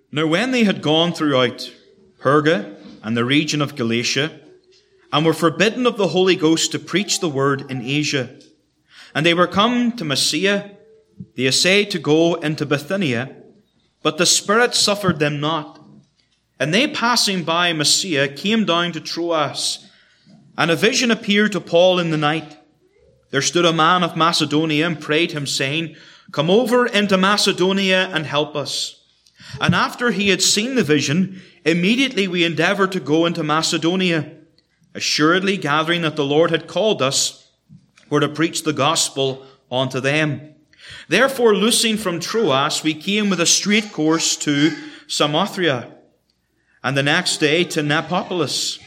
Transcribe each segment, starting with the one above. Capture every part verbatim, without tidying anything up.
Now when they had gone throughout Perga and the region of Galatia, and were forbidden of the Holy Ghost to preach the word in Asia, and they were come to Mysia, they essayed to go into Bithynia, but the Spirit suffered them not. And they passing by Mysia came down to Troas, and a vision appeared to Paul in the night. There stood a man of Macedonia and prayed him, saying, Come over into Macedonia and help us. And after he had seen the vision, immediately we endeavoured to go into Macedonia, assuredly gathering that the Lord had called us for to preach the gospel unto them. Therefore, loosing from Troas, we came with a straight course to Samothrace, and the next day to Neapolis,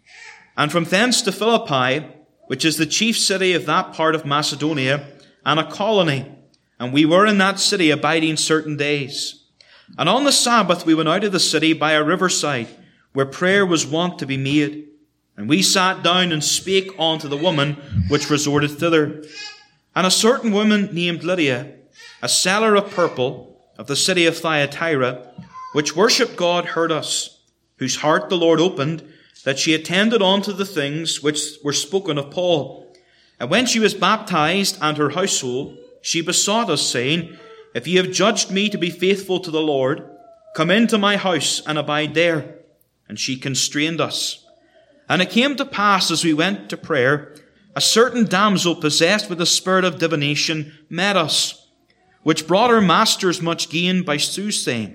and from thence to Philippi, which is the chief city of that part of Macedonia, and a colony. And we were in that city abiding certain days. And on the Sabbath we went out of the city by a riverside, where prayer was wont to be made. And we sat down and spake unto the woman which resorted thither. And a certain woman named Lydia, a seller of purple of the city of Thyatira, which worshipped God, heard us, whose heart the Lord opened, that she attended unto the things which were spoken of Paul. And when she was baptized and her household, she besought us, saying, If ye have judged me to be faithful to the Lord, come into my house and abide there. And she constrained us. And it came to pass, as we went to prayer, a certain damsel possessed with the spirit of divination met us, which brought her masters much gain by soothsaying.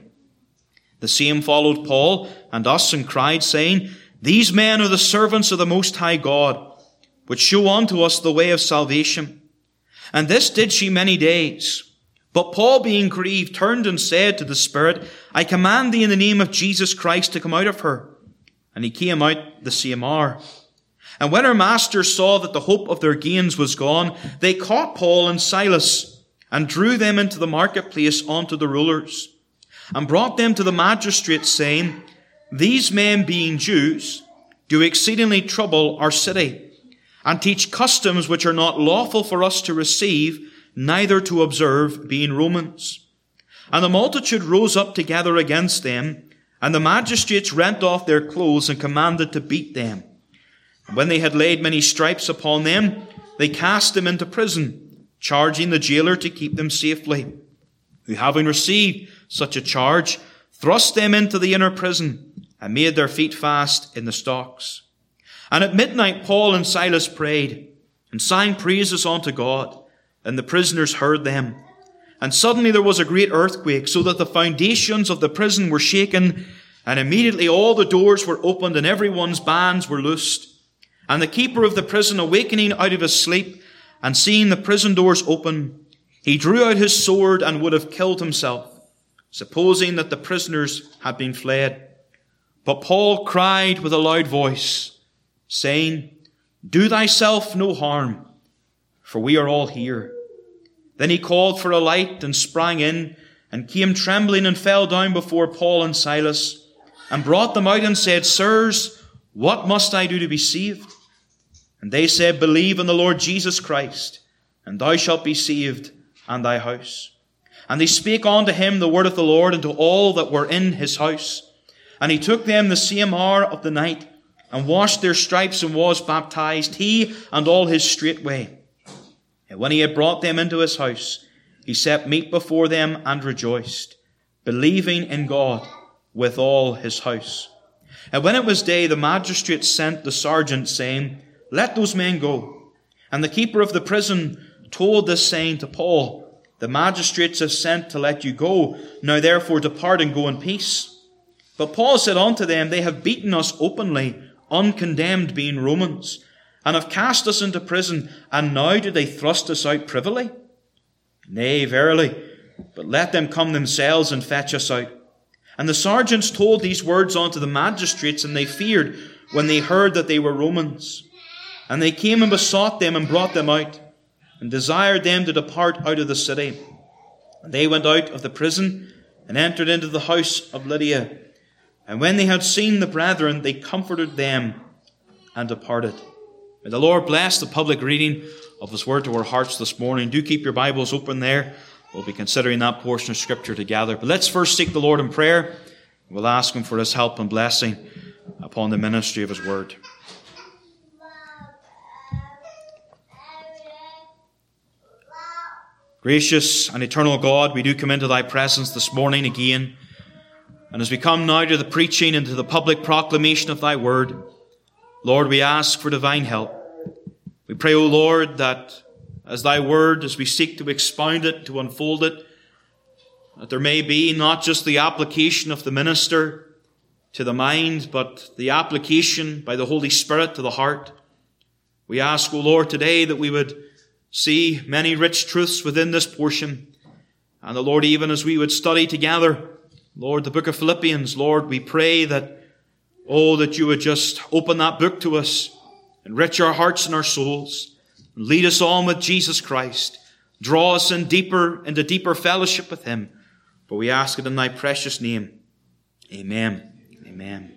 The same followed Paul and us, and cried, saying, These men are the servants of the Most High God, which show unto us the way of salvation. And this did she many days. But Paul, being grieved, turned and said to the Spirit, I command thee in the name of Jesus Christ to come out of her. And he came out the same hour. And when her masters saw that the hope of their gains was gone, they caught Paul and Silas, and drew them into the marketplace unto the rulers, and brought them to the magistrates, saying, These men, being Jews, do exceedingly trouble our city, and teach customs which are not lawful for us to receive, neither to observe, being Romans. And the multitude rose up together against them, and the magistrates rent off their clothes and commanded to beat them. And when they had laid many stripes upon them, they cast them into prison, charging the jailer to keep them safely, who, having received such a charge, thrust them into the inner prison, and made their feet fast in the stocks. And at midnight Paul and Silas prayed, and sang praises unto God, and the prisoners heard them. And suddenly there was a great earthquake, so that the foundations of the prison were shaken, and immediately all the doors were opened, and everyone's bands were loosed. And the keeper of the prison, awakening out of his sleep, and seeing the prison doors open, he drew out his sword and would have killed himself, supposing that the prisoners had been fled. But Paul cried with a loud voice, saying, Do thyself no harm, for we are all here. Then he called for a light and sprang in, and came trembling and fell down before Paul and Silas, and brought them out and said, Sirs, what must I do to be saved? And they said, Believe in the Lord Jesus Christ, and thou shalt be saved, and thy house. And they spake unto him the word of the Lord, and to all that were in his house. And he took them the same hour of the night, and washed their stripes, and was baptized, he and all his straightway. And when he had brought them into his house, he set meat before them, and rejoiced, believing in God with all his house. And when it was day, the magistrates sent the sergeant, saying, Let those men go. And the keeper of the prison told this saying to Paul, The magistrates have sent to let you go. Now therefore depart and go in peace. But Paul said unto them, They have beaten us openly, uncondemned, being Romans, and have cast us into prison, and now do they thrust us out privily? Nay, verily, but let them come themselves and fetch us out. And the sergeants told these words unto the magistrates, and they feared when they heard that they were Romans. And they came and besought them and brought them out, and desired them to depart out of the city. And they went out of the prison, and entered into the house of Lydia. And when they had seen the brethren, they comforted them, and departed. May the Lord bless the public reading of his word to our hearts this morning. Do keep your Bibles open there. We'll be considering that portion of Scripture together. But let's first seek the Lord in prayer, We'll ask him for his help and blessing upon the ministry of his word. Gracious and eternal God, we do come into thy presence this morning again. And as we come now to the preaching and to the public proclamation of thy word, Lord, we ask for divine help. We pray, O Lord, that as thy word, as we seek to expound it, to unfold it, that there may be not just the application of the minister to the mind, but the application by the Holy Spirit to the heart. We ask, O Lord, today that we would see many rich truths within this portion. And the Lord, even as we would study together, Lord, the book of Philippians, Lord, we pray that, oh, that you would just open that book to us, enrich our hearts and our souls, and lead us on with Jesus Christ. Draw us in deeper, into deeper fellowship with him. For we ask it in thy precious name. Amen. Amen.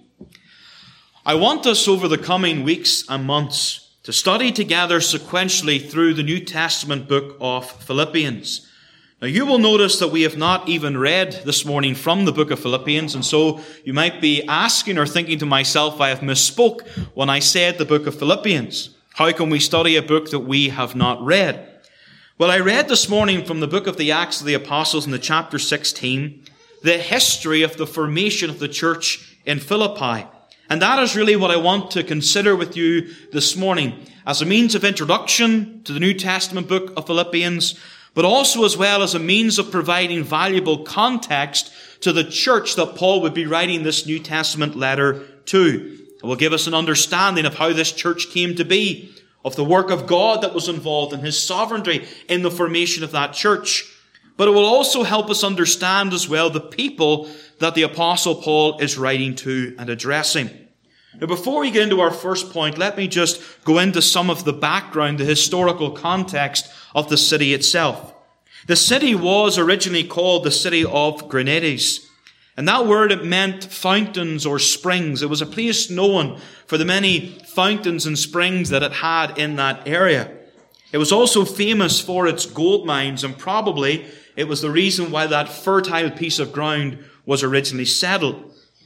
I want us over the coming weeks and months to study together sequentially through the New Testament book of Philippians. Now you will notice that we have not even read this morning from the book of Philippians, and so you might be asking or thinking to myself, I have misspoke when I said the book of Philippians. How can we study a book that we have not read? Well, I read this morning from the book of the Acts of the Apostles in the chapter sixteen, the history of the formation of the church in Philippi. And that is really what I want to consider with you this morning as a means of introduction to the New Testament book of Philippians, but also as well as a means of providing valuable context to the church that Paul would be writing this New Testament letter to. It will give us an understanding of how this church came to be, of the work of God that was involved in his sovereignty in the formation of that church. But it will also help us understand as well the people that the Apostle Paul is writing to and addressing. Now, before we get into our first point, let me just go into some of the background, the historical context of the city itself. The city was originally called the city of Grenades. And that word, it meant fountains or springs. It was a place known for the many fountains and springs that it had in that area. It was also famous for its gold mines, and probably it was the reason why that fertile piece of ground was originally settled.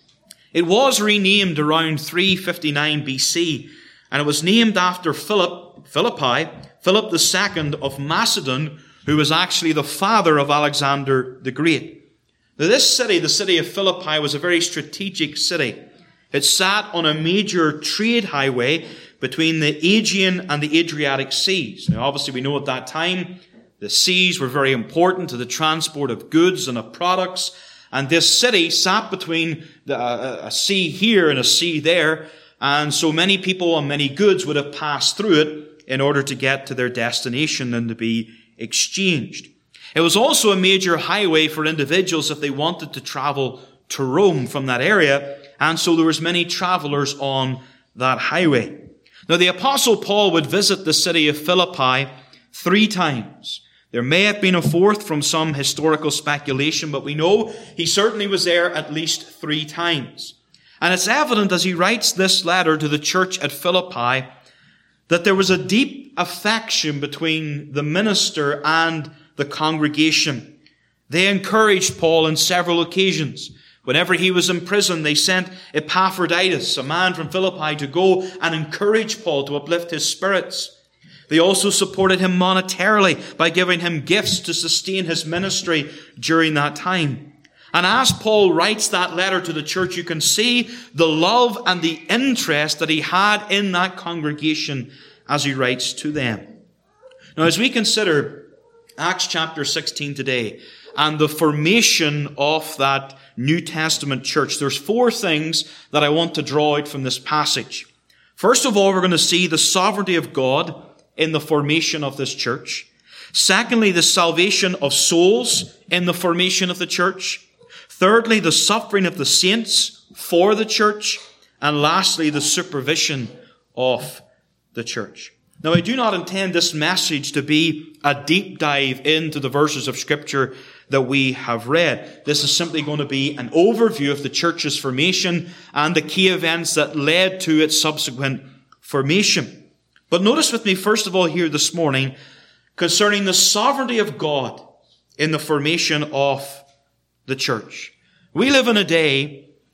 It was renamed around three fifty-nine B C, and it was named after Philip, Philippi, Philip the Second of Macedon, who was actually the father of Alexander the Great. Now, this city, the city of Philippi, was a very strategic city. It sat on a major trade highway between the Aegean and the Adriatic seas. Now, obviously, we know at that time the seas were very important to the transport of goods and of products. And this city sat between the, uh, a sea here and a sea there. And so many people and many goods would have passed through it in order to get to their destination and to be exchanged. It was also a major highway for individuals if they wanted to travel to Rome from that area. And so there was many travelers on that highway. Now, the Apostle Paul would visit the city of Philippi three times. There may have been a fourth from some historical speculation, but we know he certainly was there at least three times. And it's evident as he writes this letter to the church at Philippi that there was a deep affection between the minister and the congregation. They encouraged Paul on several occasions. Whenever he was in prison, they sent Epaphroditus, a man from Philippi, to go and encourage Paul, to uplift his spirits. They also supported him monetarily by giving him gifts to sustain his ministry during that time. And as Paul writes that letter to the church, you can see the love and the interest that he had in that congregation as he writes to them. Now, as we consider Acts chapter sixteen today and the formation of that New Testament church, there's four things that I want to draw out from this passage. First of all, we're going to see the sovereignty of God in the formation of this church. Secondly, the salvation of souls in the formation of the church. Thirdly, the suffering of the saints for the church. And lastly, the supervision of the church. Now, I do not intend this message to be a deep dive into the verses of Scripture that we have read. This is simply going to be an overview of the church's formation and the key events that led to its subsequent formation. But notice with me, first of all, here this morning, concerning the sovereignty of God in the formation of the church. We live in a day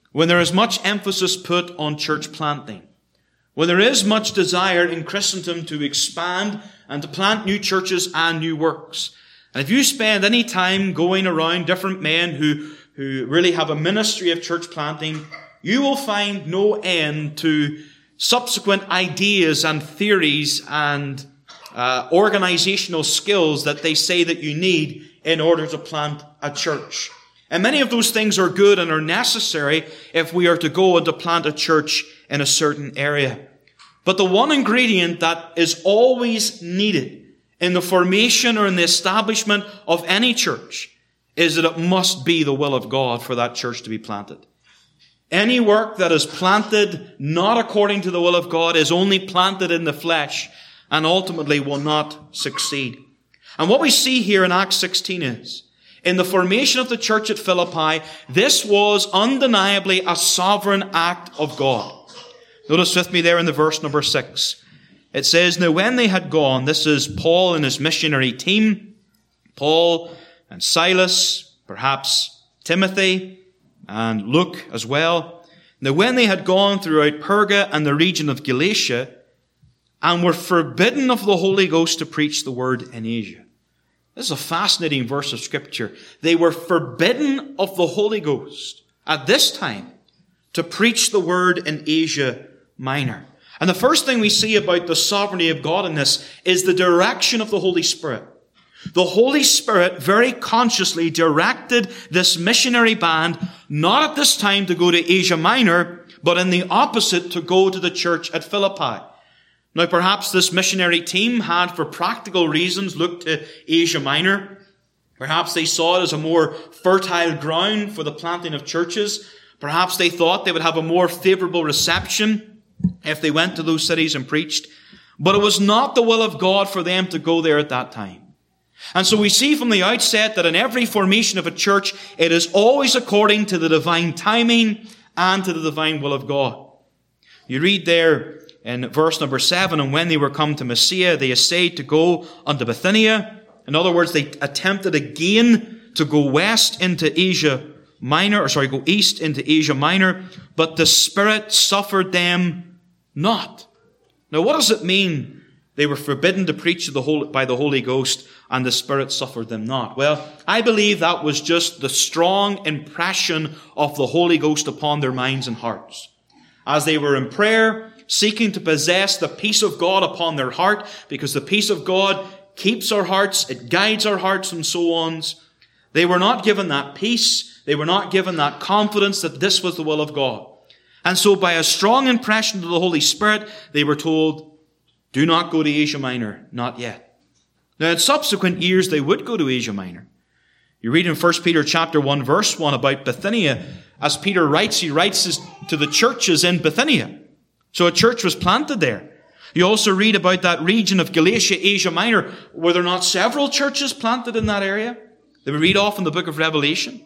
when there is much emphasis put on church planting, when there is much desire in Christendom to expand and to plant new churches and new works. And if you spend any time going around different men who, who really have a ministry of church planting, you will find no end to subsequent ideas and theories and uh, organizational skills that they say that you need in order to plant a church. And many of those things are good and are necessary if we are to go and to plant a church in a certain area. But the one ingredient that is always needed in the formation or in the establishment of any church is that it must be the will of God for that church to be planted. Any work that is planted not according to the will of God is only planted in the flesh and ultimately will not succeed. And what we see here in Acts sixteen is, in the formation of the church at Philippi, this was undeniably a sovereign act of God. Notice with me there in the verse number six. It says, "Now when they had gone," this is Paul and his missionary team, Paul and Silas, perhaps Timothy and Luke as well. "Now when they had gone throughout Perga and the region of Galatia, and were forbidden of the Holy Ghost to preach the word in Asia." This is a fascinating verse of Scripture. They were forbidden of the Holy Ghost at this time to preach the word in Asia Minor. And the first thing we see about the sovereignty of God in this is the direction of the Holy Spirit. The Holy Spirit very consciously directed this missionary band not at this time to go to Asia Minor, but in the opposite, to go to the church at Philippi. Now, perhaps this missionary team had, for practical reasons, looked to Asia Minor. Perhaps they saw it as a more fertile ground for the planting of churches. Perhaps they thought they would have a more favorable reception if they went to those cities and preached. But it was not the will of God for them to go there at that time. And so we see from the outset that in every formation of a church, it is always according to the divine timing and to the divine will of God. You read there in verse number seven, "And when they were come to Mysia, they essayed to go unto Bithynia." In other words, they attempted again to go west into Asia Minor, or sorry, go east into Asia Minor, but the Spirit suffered them not. Now, what does it mean they were forbidden to preach the Holy, by the Holy Ghost, and the Spirit suffered them not? Well, I believe that was just the strong impression of the Holy Ghost upon their minds and hearts. As they were in prayer, seeking to possess the peace of God upon their heart, because the peace of God keeps our hearts, it guides our hearts and so on. They were not given that peace. They were not given that confidence that this was the will of God. And so by a strong impression of the Holy Spirit, they were told, do not go to Asia Minor, not yet. Now in subsequent years, they would go to Asia Minor. You read in First Peter chapter one, verse one about Bithynia. As Peter writes, he writes to the churches in Bithynia. So a church was planted there. You also read about that region of Galatia, Asia Minor. Were there not several churches planted in that area? They would read off in the book of Revelation.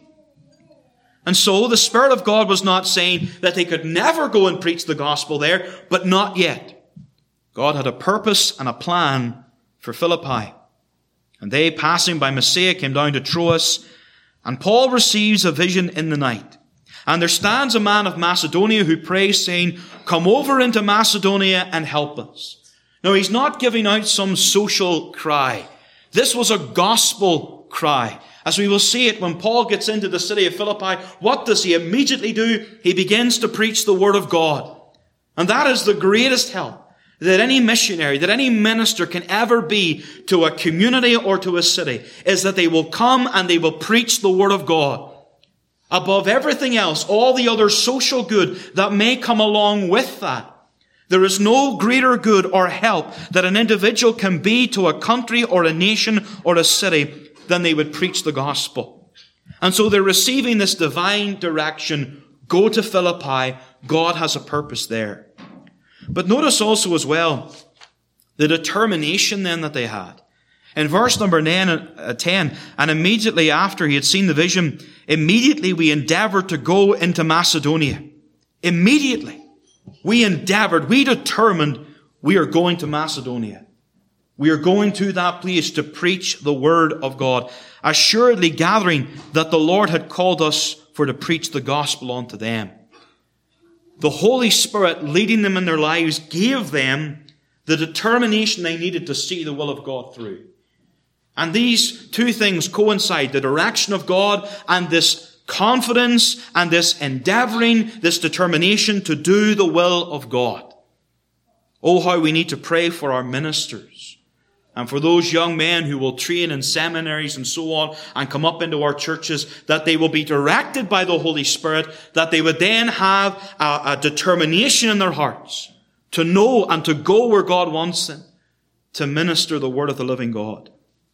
And so the Spirit of God was not saying that they could never go and preach the gospel there, but not yet. God had a purpose and a plan for Philippi. And they, passing by Mysia, came down to Troas, and Paul receives a vision in the night. And there stands a man of Macedonia who prays, saying, come over into Macedonia and help us. Now, he's not giving out some social cry. This was a gospel cry. As we will see it when Paul gets into the city of Philippi, what does he immediately do? He begins to preach the word of God. And that is the greatest help that any missionary, that any minister can ever be to a community or to a city, is that they will come and they will preach the word of God. Above everything else, all the other social good that may come along with that, there is no greater good or help that an individual can be to a country or a nation or a city than they would preach the gospel. And so they're receiving this divine direction. Go to Philippi. God has a purpose there. But notice also as well the determination then that they had. In verse number ten, and immediately after he had seen the vision, immediately we endeavored to go into Macedonia. Immediately. We endeavored, we determined we are going to Macedonia. We are going to that place to preach the word of God, assuredly gathering that the Lord had called us for to preach the gospel unto them. the Holy Spirit leading them in their lives gave them the determination they needed to see the will of God through. And these two things coincide, the direction of God and this confidence and this endeavoring, this determination to do the will of God. Oh, how we need to pray for our ministers and for those young men who will train in seminaries and so on and come up into our churches, that they will be directed by the Holy Spirit, that they would then have a, a determination in their hearts to know and to go where God wants them, to minister the word of the living God.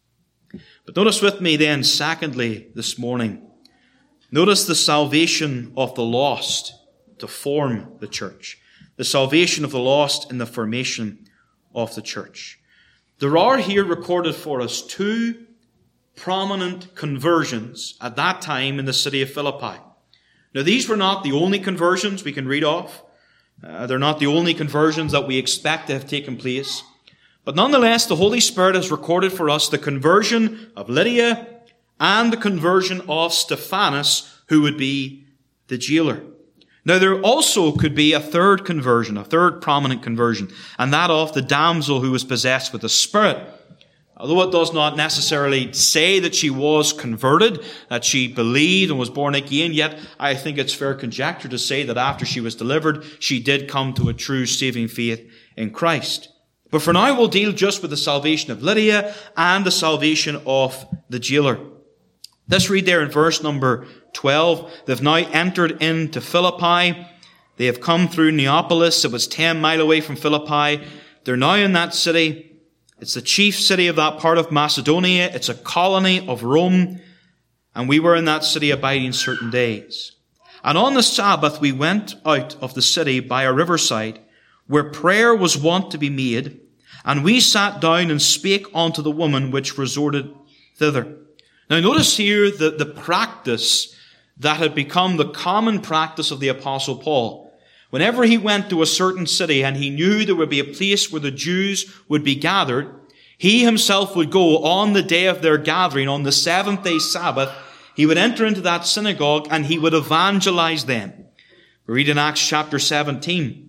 But notice with me then, secondly, this morning, notice the salvation of the lost to form the church. The salvation of the lost in the formation of the church. There are here recorded for us two prominent conversions at that time in the city of Philippi. Now, these were not the only conversions we can read off. Uh, they're not the only conversions that we expect to have taken place. But nonetheless, the Holy Spirit has recorded for us the conversion of Lydia and the conversion of Stephanas, who would be the jailer. Now, there also could be a third conversion, a third prominent conversion, and that of the damsel who was possessed with a spirit. Although it does not necessarily say that she was converted, that she believed and was born again, yet I think it's fair conjecture to say that after she was delivered, she did come to a true saving faith in Christ. But for now, we'll deal just with the salvation of Lydia and the salvation of the jailer. Let's read there in verse number twelve. They've now entered into Philippi. They have come through Neapolis. It was ten mile away from Philippi. They're now in that city. It's the chief city of that part of Macedonia. It's a colony of Rome. And we were in that city abiding certain days. And on the Sabbath we went out of the city by a riverside, where prayer was wont to be made. And we sat down and spake unto the woman which resorted thither. Now notice here the, the practice that had become the common practice of the Apostle Paul. Whenever he went to a certain city and he knew there would be a place where the Jews would be gathered, he himself would go on the day of their gathering, on the seventh day Sabbath. He would enter into that synagogue and he would evangelize them. We read in Acts chapter seventeen.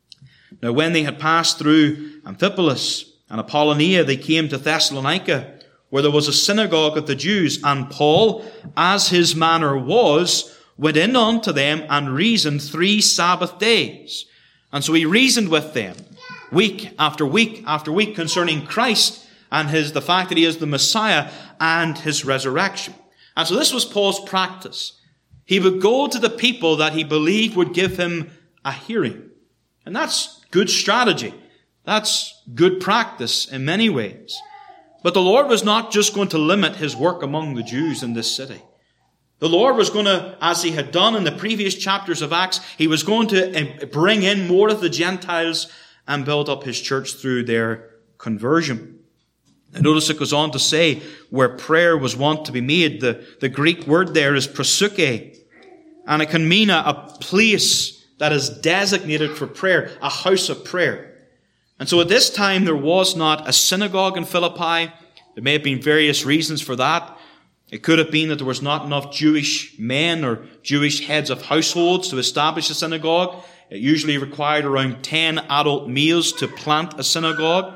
Now when they had passed through Amphipolis and Apollonia, they came to Thessalonica, where there was a synagogue of the Jews. And Paul, as his manner was, went in unto them and reasoned three Sabbath days. And so he reasoned with them week after week after week concerning Christ and his the fact that he is the Messiah and his resurrection. And so this was Paul's practice. He would go to the people that he believed would give him a hearing. And that's good strategy. That's good practice in many ways. But the Lord was not just going to limit his work among the Jews in this city. The Lord was going to, as he had done in the previous chapters of Acts, he was going to bring in more of the Gentiles and build up his church through their conversion. And notice it goes on to say, where prayer was wont to be made. The, the Greek word there is proseuche. And it can mean a, a place that is designated for prayer, a house of prayer. And so at this time, there was not a synagogue in Philippi. There may have been various reasons for that. It could have been that there was not enough Jewish men or Jewish heads of households to establish a synagogue. It usually required around ten adult males to plant a synagogue.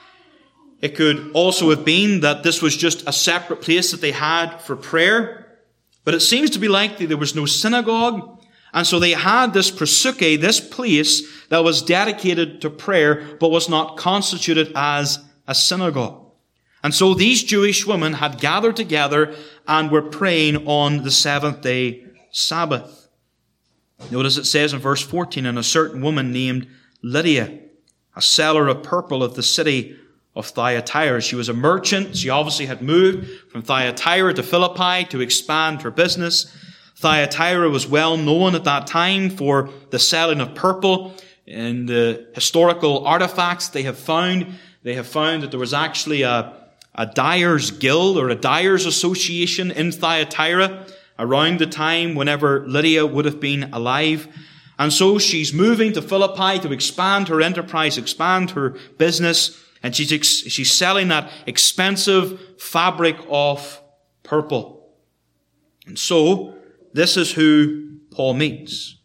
It could also have been that this was just a separate place that they had for prayer. But it seems to be likely there was no synagogue. And so they had this proseuche, this place that was dedicated to prayer, but was not constituted as a synagogue. And so these Jewish women had gathered together and were praying on the seventh day Sabbath. Notice it says in verse fourteen, and a certain woman named Lydia, a seller of purple of the city of Thyatira. She was a merchant. She obviously had moved from Thyatira to Philippi to expand her business. Thyatira was well known at that time for the selling of purple. In the historical artifacts they have found, they have found that there was actually a, a dyer's guild or a dyer's association in Thyatira around the time whenever Lydia would have been alive. And so she's moving to Philippi to expand her enterprise, expand her business, and she's, ex- she's selling that expensive fabric of purple. And so, this is who Paul meets.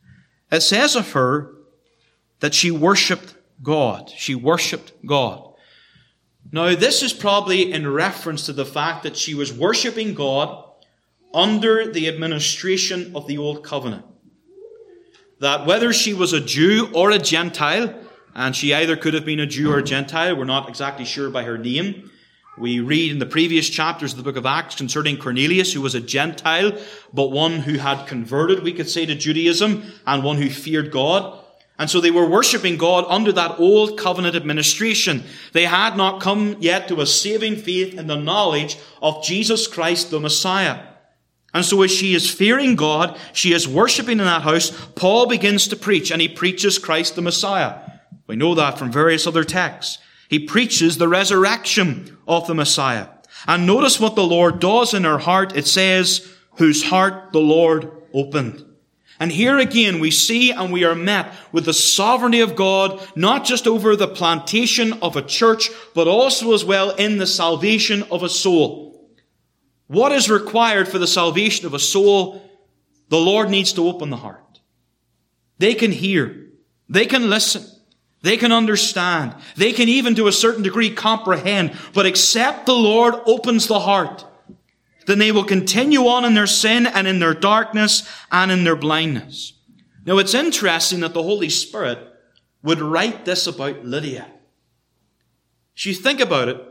It says of her that she worshipped God. She worshipped God. Now, this is probably in reference to the fact that she was worshipping God under the administration of the Old Covenant. That whether she was a Jew or a Gentile, and she either could have been a Jew or a Gentile, we're not exactly sure by her name. We read in the previous chapters of the book of Acts concerning Cornelius, who was a Gentile, but one who had converted, we could say, to Judaism, and one who feared God. And so they were worshipping God under that Old Covenant administration. They had not come yet to a saving faith in the knowledge of Jesus Christ the Messiah. And so as she is fearing God, she is worshipping in that house, Paul begins to preach, and he preaches Christ the Messiah. We know that from various other texts. He preaches the resurrection of the Messiah. And notice what the Lord does in her heart. It says, whose heart the Lord opened. And here again we see and we are met with the sovereignty of God, not just over the plantation of a church, but also as well in the salvation of a soul. What is required for the salvation of a soul? The Lord needs to open the heart. They can hear. They can listen. They can understand. They can even to a certain degree comprehend. But except the Lord opens the heart, then they will continue on in their sin and in their darkness and in their blindness. Now it's interesting that the Holy Spirit would write this about Lydia. If you think about it,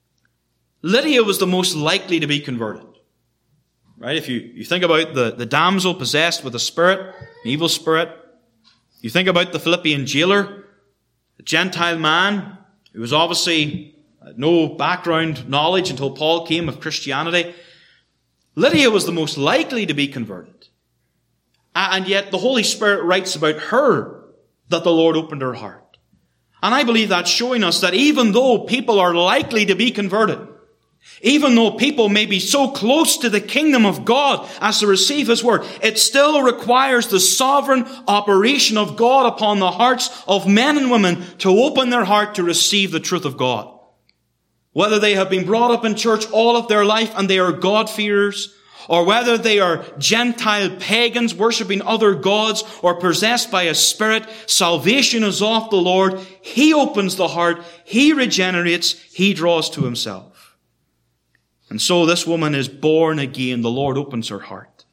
Lydia was the most likely to be converted. Right? If you, you think about the, the damsel possessed with a spirit, an evil spirit. You think about the Philippian jailer, a Gentile man who was obviously had no background knowledge until Paul came of Christianity. Lydia was the most likely to be converted. And yet the Holy Spirit writes about her that the Lord opened her heart. And I believe that's showing us that even though people are likely to be converted, even though people may be so close to the kingdom of God as to receive His word, it still requires the sovereign operation of God upon the hearts of men and women to open their heart to receive the truth of God. Whether they have been brought up in church all of their life and they are God-fearers, or whether they are Gentile pagans worshipping other gods or possessed by a spirit, salvation is of the Lord. He opens the heart. He regenerates. He draws to Himself. And so this woman is born again. The Lord opens her heart.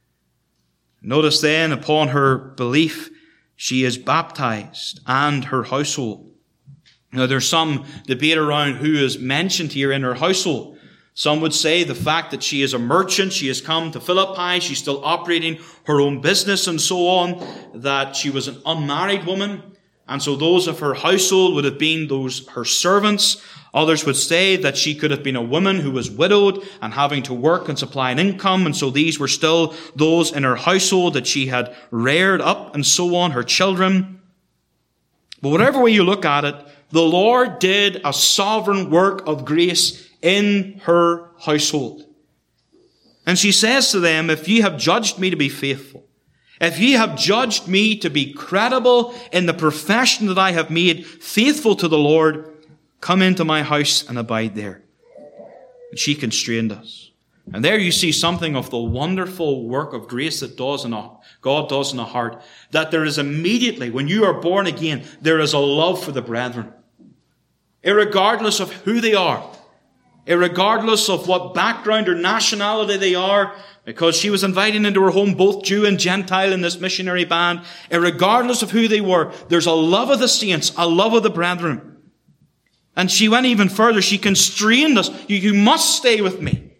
Notice then, upon her belief, she is baptized and her household. Now there's some debate around who is mentioned here in her household. Some would say the fact that she is a merchant, she has come to Philippi, she's still operating her own business and so on, that she was an unmarried woman. And so those of her household would have been those her servants. Others would say that she could have been a woman who was widowed and having to work and supply an income. And so these were still those in her household that she had reared up and so on, her children. But whatever way you look at it, the Lord did a sovereign work of grace in her household. And she says to them, if ye have judged me to be faithful, if ye have judged me to be credible in the profession that I have made, faithful to the Lord, come into my house and abide there. And she constrained us. And there you see something of the wonderful work of grace that does in a, God does in a heart. That there is immediately, when you are born again, there is a love for the brethren. Irregardless of who they are, irregardless of what background or nationality they are, because she was inviting into her home both Jew and Gentile in this missionary band, irregardless of who they were, there's a love of the saints, a love of the brethren. And she went even further. She constrained us. You, you must stay with me.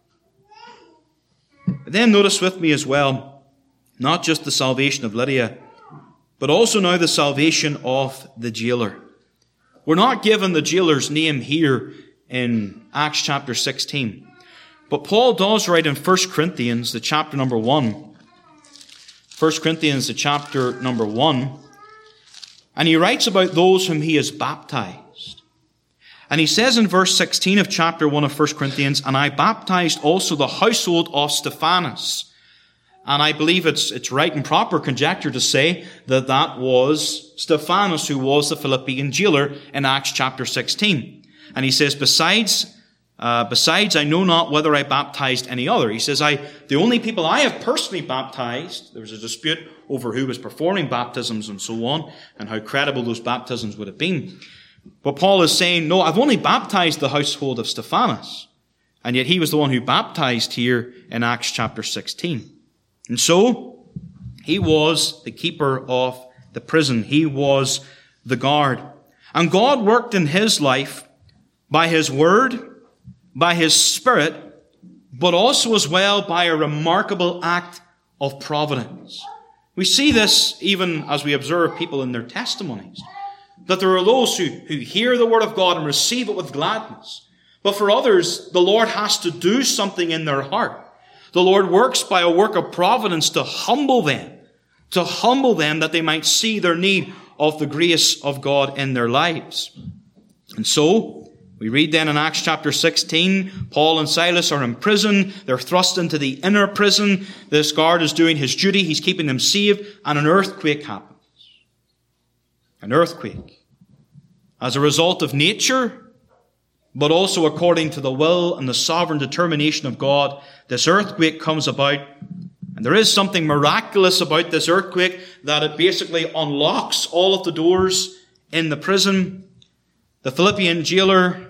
But then notice with me as well, not just the salvation of Lydia, but also now the salvation of the jailer. We're not given the jailer's name here in Acts chapter sixteen. But Paul does write in First Corinthians, the chapter number one. First Corinthians, the chapter number one. And he writes about those whom he has baptized. And he says in verse sixteen of chapter one of First Corinthians, and I baptized also the household of Stephanas. And I believe it's, it's right and proper conjecture to say that that was Stephanas, who was the Philippian jailer in Acts chapter sixteen. And he says, besides Uh, besides, I know not whether I baptized any other. He says, I, the only people I have personally baptized, there was a dispute over who was performing baptisms and so on, and how credible those baptisms would have been. But Paul is saying, no, I've only baptized the household of Stephanas. And yet he was the one who baptized here in Acts chapter sixteen. And so, he was the keeper of the prison. He was the guard. And God worked in his life by his word, by his Spirit, but also as well by a remarkable act of providence. We see this even as we observe people in their testimonies, that there are those who, who hear the word of God and receive it with gladness. But for others, the Lord has to do something in their heart. The Lord works by a work of providence to humble them, to humble them that they might see their need of the grace of God in their lives. And so, we read then in Acts chapter sixteen, Paul and Silas are in prison. They're thrust into the inner prison. This guard is doing his duty. He's keeping them saved. And an earthquake happens. An earthquake. As a result of nature, but also according to the will and the sovereign determination of God, this earthquake comes about. And there is something miraculous about this earthquake, that it basically unlocks all of the doors in the prison. The Philippian jailer,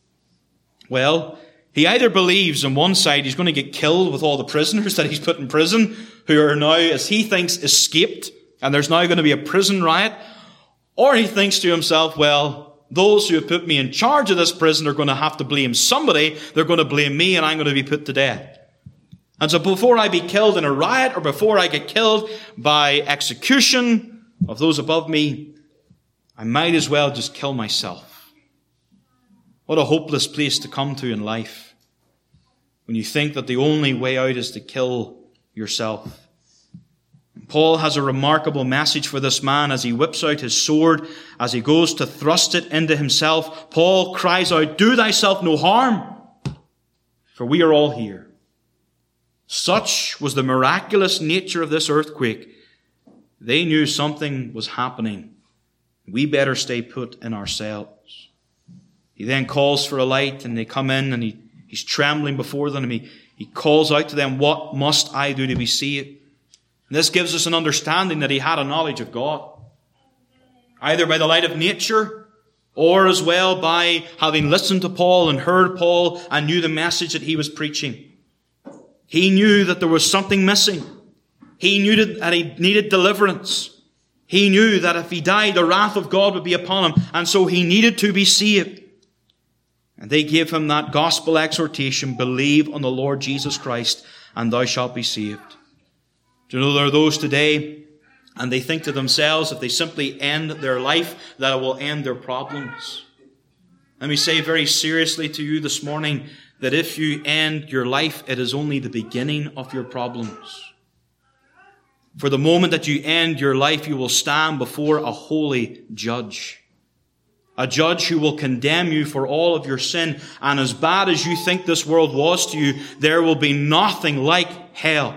well, he either believes on one side he's going to get killed with all the prisoners that he's put in prison, who are now, as he thinks, escaped, and there's now going to be a prison riot, or he thinks to himself, well, those who have put me in charge of this prison are going to have to blame somebody. They're going to blame me, and I'm going to be put to death. And so before I be killed in a riot, or before I get killed by execution of those above me, I might as well just kill myself. What a hopeless place to come to in life, when you think that the only way out is to kill yourself. Paul has a remarkable message for this man as he whips out his sword, as he goes to thrust it into himself. Paul cries out, "Do thyself no harm, for we are all here." Such was the miraculous nature of this earthquake. They knew something was happening. We better stay put in our cells. He then calls for a light, and they come in, and he, he's trembling before them. And he, he calls out to them, "What must I do to be saved?" And this gives us an understanding that he had a knowledge of God, either by the light of nature, or as well by having listened to Paul and heard Paul and knew the message that he was preaching. He knew that there was something missing. He knew that he needed deliverance. He knew that if he died, the wrath of God would be upon him. And so he needed to be saved. And they gave him that gospel exhortation, "Believe on the Lord Jesus Christ, and thou shalt be saved." Do you know there are those today, and they think to themselves, if they simply end their life, that it will end their problems. Let me say very seriously to you this morning, that if you end your life, it is only the beginning of your problems. For the moment that you end your life, you will stand before a holy judge. A judge who will condemn you for all of your sin. And as bad as you think this world was to you, there will be nothing like hell.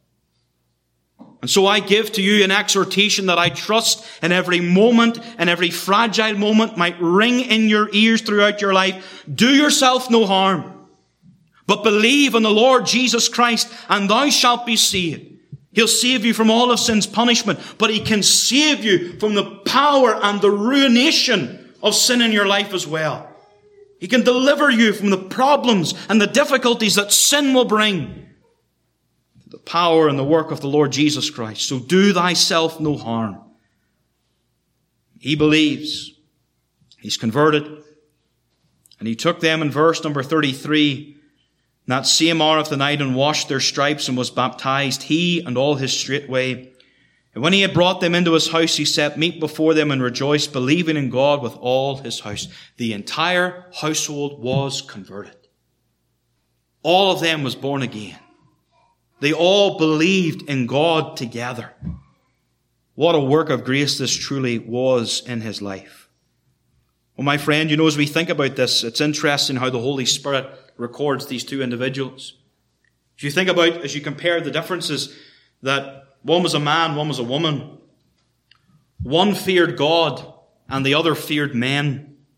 And so I give to you an exhortation that I trust in every moment, and every fragile moment might ring in your ears throughout your life. Do yourself no harm, but believe in the Lord Jesus Christ, and thou shalt be saved. He'll save you from all of sin's punishment, but he can save you from the power and the ruination of sin in your life as well. He can deliver you from the problems and the difficulties that sin will bring. The power and the work of the Lord Jesus Christ. So do thyself no harm. He believes. He's converted. And he took them in verse number thirty-three, that same hour of the night, and washed their stripes, and was baptized, he and all his straightway. And when he had brought them into his house, he set meat before them and rejoiced, believing in God with all his house. The entire household was converted. All of them was born again. They all believed in God together. What a work of grace this truly was in his life. Well, my friend, you know, as we think about this, it's interesting how the Holy Spirit records these two individuals. If you think about, as you compare the differences, that one was a man, one was a woman. One feared God, and the other feared men.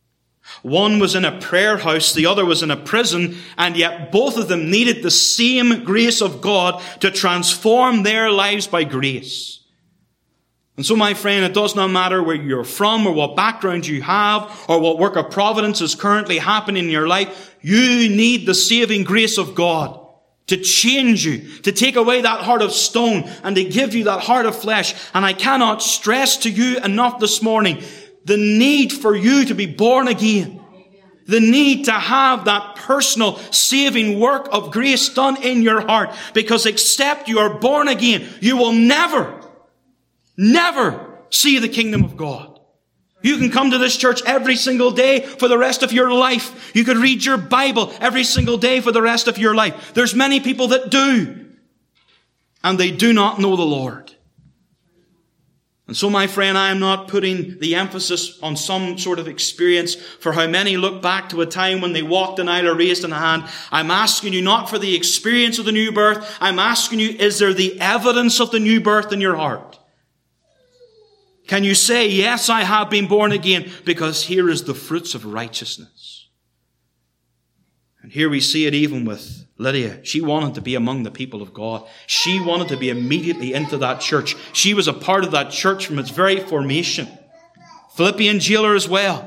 One was in a prayer house, the other was in a prison, and yet both of them needed the same grace of God to transform their lives by grace. And so, my friend, it does not matter where you're from or what background you have or what work of providence is currently happening in your life. You need the saving grace of God to change you, to take away that heart of stone and to give you that heart of flesh. And I cannot stress to you enough this morning the need for you to be born again. The need to have that personal saving work of grace done in your heart. Because except you are born again, you will never Never see the kingdom of God. You can come to this church every single day for the rest of your life. You could read your Bible every single day for the rest of your life. There's many people that do. And they do not know the Lord. And so, my friend, I am not putting the emphasis on some sort of experience for how many look back to a time when they walked an aisle or raised a hand. I'm asking you not for the experience of the new birth. I'm asking you, is there the evidence of the new birth in your heart? Can you say, yes, I have been born again, because here is the fruits of righteousness. And here we see it even with Lydia. She wanted to be among the people of God. She wanted to be immediately into that church. She was a part of that church from its very formation. Philippian jailer as well.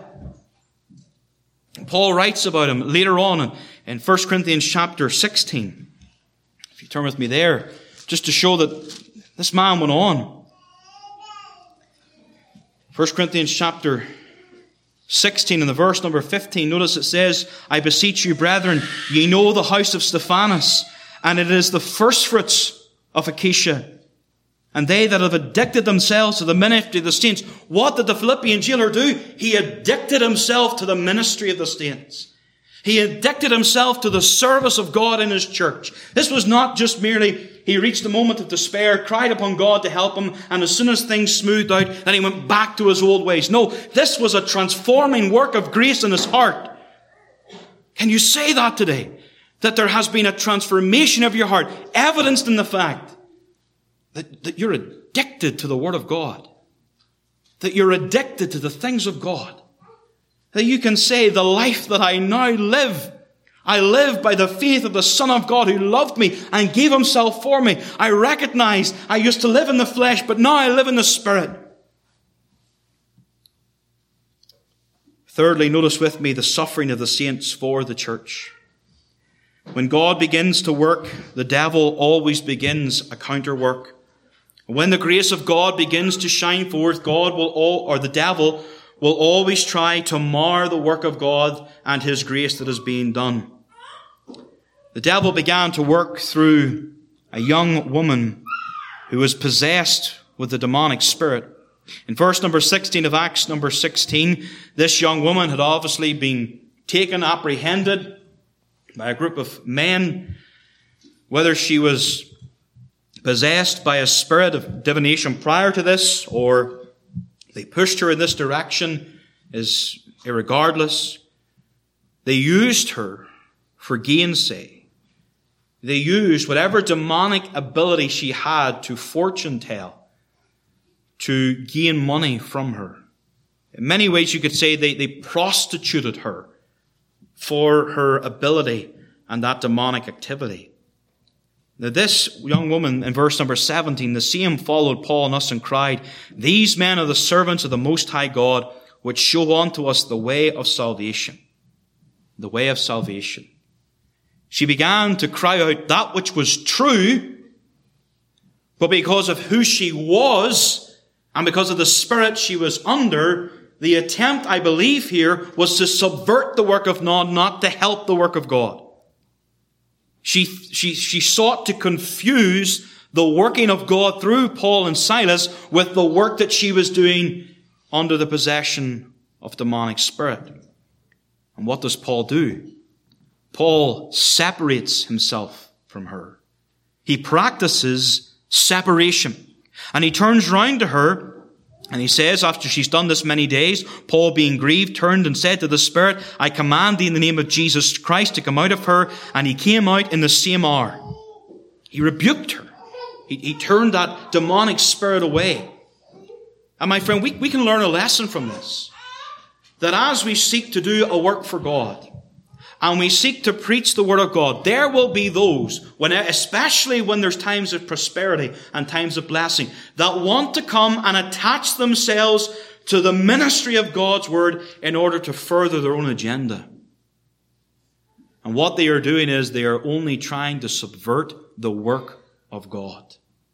Paul writes about him later on in First Corinthians chapter sixteen. If you turn with me there, just to show that this man went on. First Corinthians chapter sixteen and the verse number fifteen. Notice it says, I beseech you, brethren, ye know the house of Stephanas, and it is the firstfruits of Achaia. And they that have addicted themselves to the ministry of the saints. What did the Philippian jailer do? He addicted himself to the ministry of the saints. He addicted himself to the service of God in his church. This was not just merely he reached a moment of despair, cried upon God to help him, and as soon as things smoothed out, then he went back to his old ways. No, this was a transforming work of grace in his heart. Can you say that today? That there has been a transformation of your heart, evidenced in the fact that, that you're addicted to the Word of God. That you're addicted to the things of God. That you can say, the life that I now live, I live by the faith of the Son of God who loved me and gave himself for me. I recognize I used to live in the flesh, but now I live in the Spirit. Thirdly, notice with me the suffering of the saints for the church. When God begins to work, the devil always begins a counter work. When the grace of God begins to shine forth, God will all, or the devil will always try to mar the work of God and his grace that is being done. The devil began to work through a young woman who was possessed with the demonic spirit. In verse number sixteen of Acts number sixteen, this young woman had obviously been taken, apprehended by a group of men. Whether she was possessed by a spirit of divination prior to this, or they pushed her in this direction, is irregardless. They used her for gainsay. They used whatever demonic ability she had to fortune tell, to gain money from her. In many ways you could say they, they prostituted her for her ability and that demonic activity. Now this young woman in verse number seventeen, the same followed Paul and us and cried, these men are the servants of the Most High God, which show unto us the way of salvation. The way of salvation. She began to cry out that which was true, but because of who she was, and because of the spirit she was under, the attempt, I believe here, was to subvert the work of God, not to help the work of God. She, she, she sought to confuse the working of God through Paul and Silas with the work that she was doing under the possession of demonic spirit. And what does Paul do? Paul separates himself from her. He practices separation. And he turns round to her and he says, after she's done this many days, Paul being grieved, turned and said to the Spirit, I command thee in the name of Jesus Christ to come out of her. And he came out in the same hour. He rebuked her. He, he turned that demonic spirit away. And my friend, we, we can learn a lesson from this. that as we seek to do a work for God, and we seek to preach the Word of God, there will be those, when, especially when there's times of prosperity and times of blessing, that want to come and attach themselves to the ministry of God's Word in order to further their own agenda. And what they are doing is they are only trying to subvert the work of God.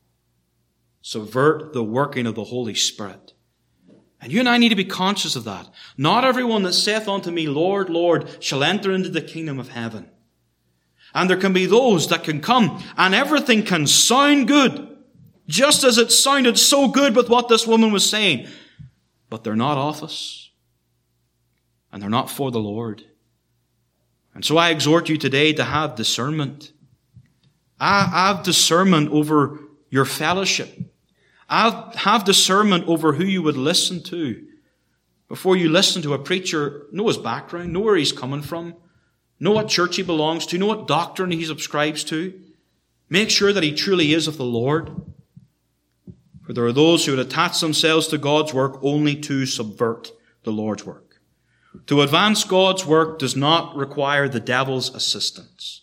Subvert the working of the Holy Spirit. And you and I need to be conscious of that. Not everyone that saith unto me, Lord, Lord, shall enter into the kingdom of heaven. And there can be those that can come and everything can sound good, just as it sounded so good with what this woman was saying. But they're not of us. And they're not for the Lord. And so I exhort you today to have discernment. I have discernment over your fellowship. Have discernment over who you would listen to. Before you listen to a preacher, know his background, know where he's coming from, know what church he belongs to, know what doctrine he subscribes to. Make sure that he truly is of the Lord. For there are those who would attach themselves to God's work only to subvert the Lord's work. To advance God's work does not require the devil's assistance.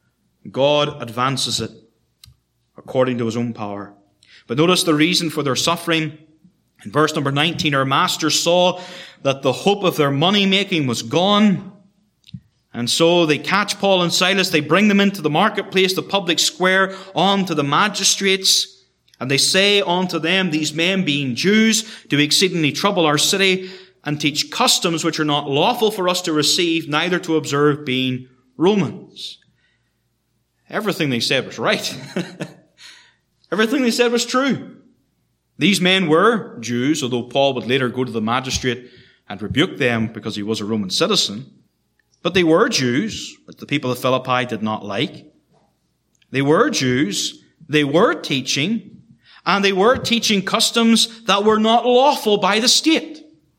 God advances it according to his own power. But notice the reason for their suffering. In verse number nineteen, our master saw that the hope of their money making was gone. And so they catch Paul and Silas, they bring them into the marketplace, the public square, on to the magistrates. And they say unto them, these men being Jews, do exceedingly trouble our city, and teach customs which are not lawful for us to receive, neither to observe, being Romans. Everything they said was right. Everything they said was true. These men were Jews, although Paul would later go to the magistrate and rebuke them because he was a Roman citizen. But they were Jews, which the people of Philippi did not like. They were Jews, they were teaching, and they were teaching customs that were not lawful by the state.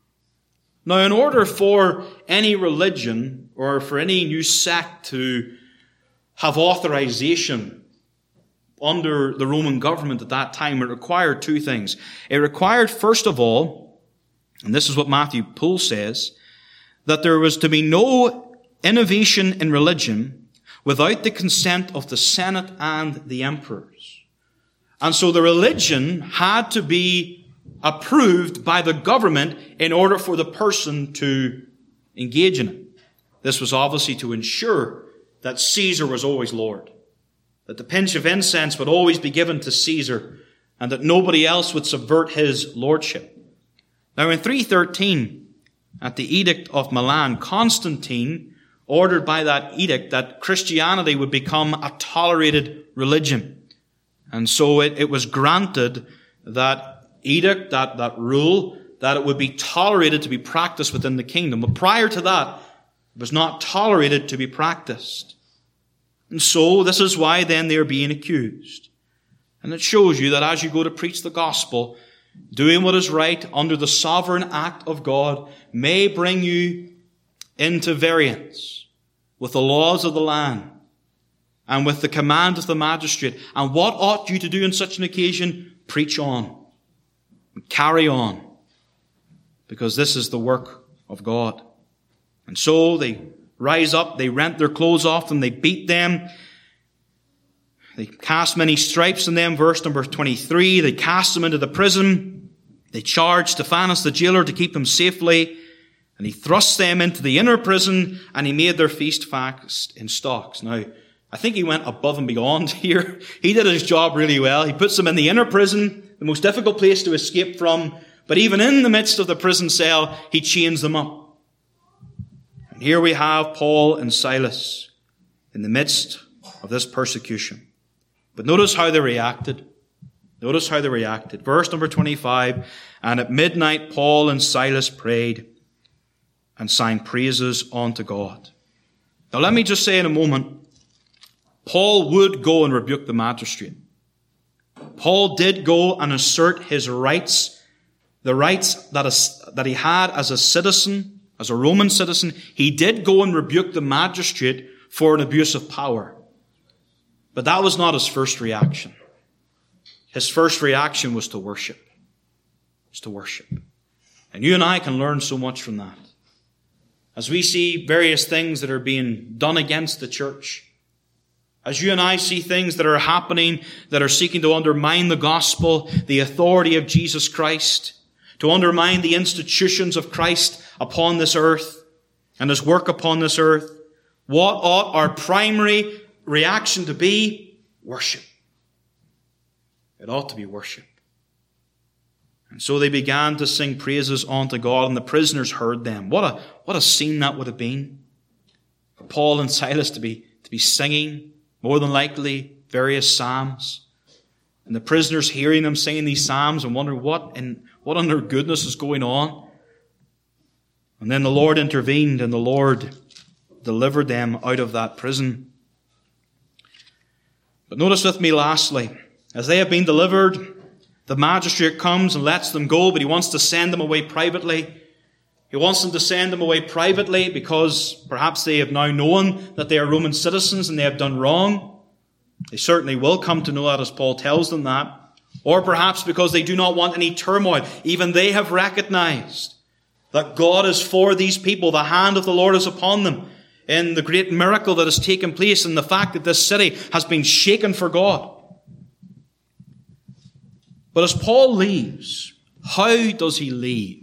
Now, in order for any religion or for any new sect to have authorization under the Roman government at that time, it required two things. It required, first of all, and this is what Matthew Poole says, that there was to be no innovation in religion without the consent of the Senate and the emperors. And so the religion had to be approved by the government in order for the person to engage in it. This was obviously to ensure that Caesar was always Lord, that the pinch of incense would always be given to Caesar, and that nobody else would subvert his lordship. Now in three thirteen, at the Edict of Milan, Constantine ordered by that edict that Christianity would become a tolerated religion. And so it, it was granted that edict, that, that rule, that it would be tolerated to be practiced within the kingdom. But prior to that, it was not tolerated to be practiced. And so this is why then they are being accused. And it shows you that as you go to preach the gospel, doing what is right under the sovereign act of God may bring you into variance with the laws of the land and with the command of the magistrate. And what ought you to do in such an occasion? Preach on. Carry on. Because this is the work of God. And so they rise up, they rent their clothes off them, they beat them. They cast many stripes on them, verse number twenty-three. They cast them into the prison. They charged Stephanus the jailer to keep them safely. And he thrust them into the inner prison, and he made their feast fast in stocks. Now, I think he went above and beyond here. He did his job really well. He puts them in the inner prison, the most difficult place to escape from. But even in the midst of the prison cell, he chains them up. And here we have Paul and Silas in the midst of this persecution. But notice how they reacted. Notice how they reacted. Verse number twenty-five, and at midnight Paul and Silas prayed and sang praises unto God. Now let me just say in a moment, Paul would go and rebuke the magistrate. Paul did go and assert his rights, the rights that, is, that he had as a citizen, as a Roman citizen. He did go and rebuke the magistrate for an abuse of power. But that was not his first reaction. His first reaction was to worship. Was to worship. And you and I can learn so much from that. as we see various things that are being done against the church, as you and I see things that are happening that are seeking to undermine the gospel, the authority of Jesus Christ, to undermine the institutions of Christ upon this earth and his work upon this earth, what ought our primary reaction to be? Worship. It ought to be worship. And so they began to sing praises unto God, and the prisoners heard them. What a, what a scene that would have been for Paul and Silas to be, to be singing, more than likely, various psalms. And the prisoners hearing them singing these psalms and wondering what in, what under goodness is going on. And then the Lord intervened, and the Lord delivered them out of that prison. But notice with me lastly, as they have been delivered, the magistrate comes and lets them go, but he wants to send them away privately. He wants them to send them away privately because perhaps they have now known that they are Roman citizens and they have done wrong. They certainly will come to know that as Paul tells them that. Or perhaps because they do not want any turmoil. Even they have recognized that God is for these people. The hand of the Lord is upon them in the great miracle that has taken place and the fact that this city has been shaken for God. But as Paul leaves, how does he leave?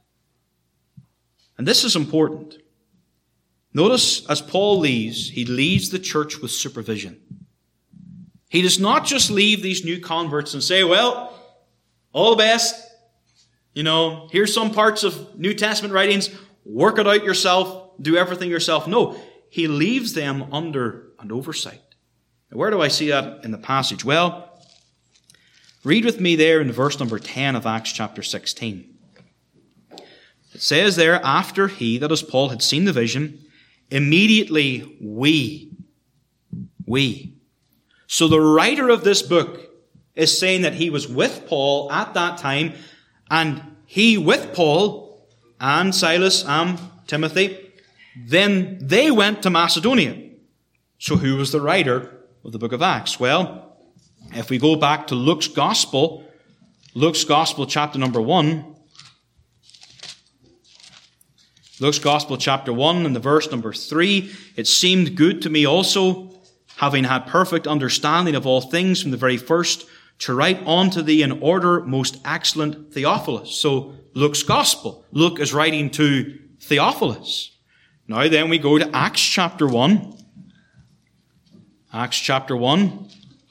And this is important. Notice, as Paul leaves, he leaves the church with supervision. He does not just leave these new converts and say, well, all the best. You know, here's some parts of New Testament writings. Work it out yourself. Do everything yourself. No, he leaves them under an oversight. Now, where do I see that in the passage? Well, read with me there in verse number ten of Acts chapter sixteen. It says there, after he, that is Paul, had seen the vision, immediately we, we. So the writer of this book is saying that he was with Paul at that time, and he with Paul and Silas and Timothy, then they went to Macedonia. So who was the writer of the book of Acts? Well, if we go back to Luke's Gospel, Luke's Gospel chapter number one, Luke's Gospel chapter one and the verse number three, it seemed good to me also, having had perfect understanding of all things from the very first, to write unto thee in order, most excellent Theophilus. So Luke's Gospel. Luke is writing to Theophilus. Now then we go to Acts chapter one. Acts chapter one.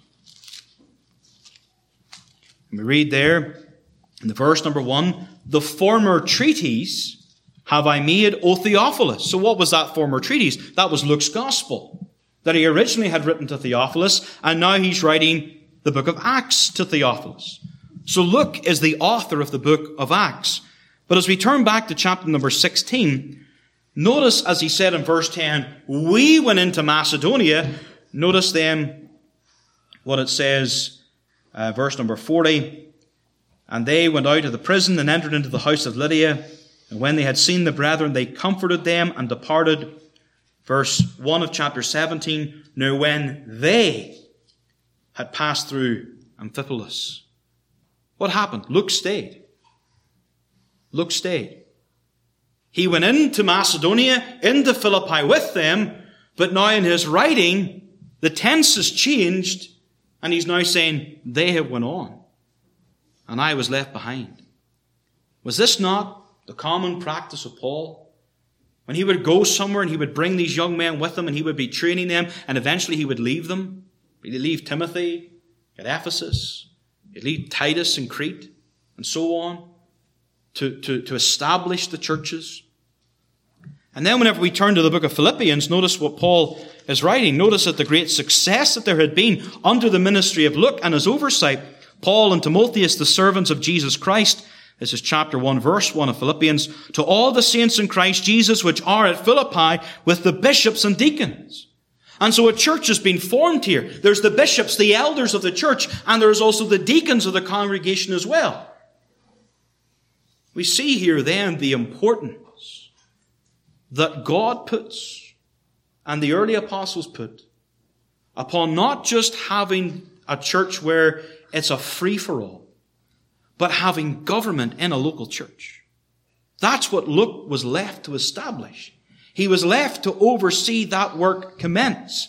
And we read there in the verse number one, the former treatise have I made, O Theophilus. So what was that former treatise? That was Luke's Gospel that he originally had written to Theophilus, and now he's writing the book of Acts to Theophilus. So Luke is the author of the book of Acts. But as we turn back to chapter number sixteen, notice as he said in verse ten, we went into Macedonia. Notice then what it says, uh, verse number forty, and they went out of the prison and entered into the house of Lydia. And when they had seen the brethren, they comforted them and departed. Verse one of chapter seventeen, now when they had passed through Amphipolis. What happened? Luke stayed. Luke stayed. He went into Macedonia, into Philippi with them, but now in his writing, the tense has changed, and he's now saying, they have went on, and I was left behind. Was this not the common practice of Paul? When he would go somewhere and he would bring these young men with him and he would be training them, and eventually he would leave them. He'd leave Timothy at Ephesus. He'd leave Titus in Crete and so on to, to, to establish the churches. And then whenever we turn to the book of Philippians, notice what Paul is writing. Notice that the great success that there had been under the ministry of Luke and his oversight, Paul and Timotheus, the servants of Jesus Christ. This is chapter one, verse one of Philippians. To all the saints in Christ Jesus which are at Philippi with the bishops and deacons. And so a church has been formed here. There's the bishops, the elders of the church, and there's also the deacons of the congregation as well. We see here then the importance that God puts, and the early apostles put, upon not just having a church where it's a free-for-all, but having government in a local church. That's what Luke was left to establish. He was left to oversee that work commence.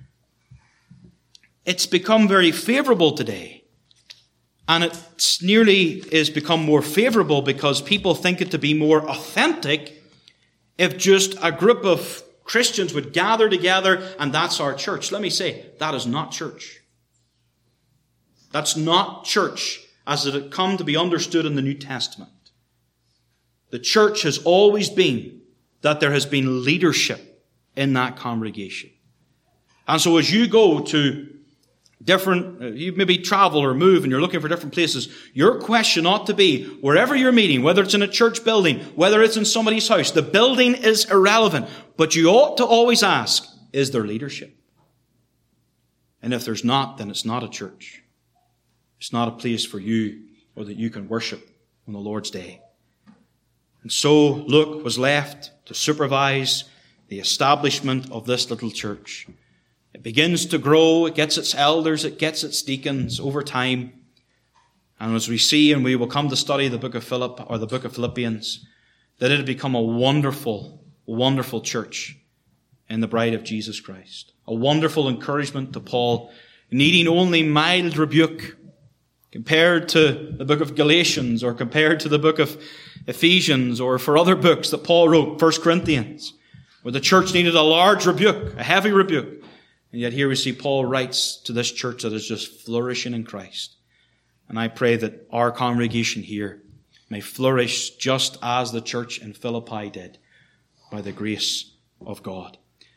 It's become very favorable today. And it nearly is become more favorable because people think it to be more authentic if just a group of Christians would gather together and that's our church. Let me say, that is not church. That's not church as it had come to be understood in the New Testament. The church has always been that there has been leadership in that congregation. And so as you go to different, you maybe travel or move and you're looking for different places, your question ought to be, wherever you're meeting, whether it's in a church building, whether it's in somebody's house, the building is irrelevant. But you ought to always ask, is there leadership? And if there's not, then it's not a church. It's not a place for you or that you can worship on the Lord's day. And so Luke was left to supervise the establishment of this little church. It begins to grow. It gets its elders. It gets its deacons over time. And as we see, and we will come to study the book of Philip or the book of Philippians, that it had become a wonderful, wonderful church in the bride of Jesus Christ. A wonderful encouragement to Paul, needing only mild rebuke compared to the book of Galatians or compared to the book of Ephesians or for other books that Paul wrote, First Corinthians, where the church needed a large rebuke, a heavy rebuke. And yet here we see Paul writes to this church that is just flourishing in Christ. And I pray that our congregation here may flourish just as the church in Philippi did by the grace of God.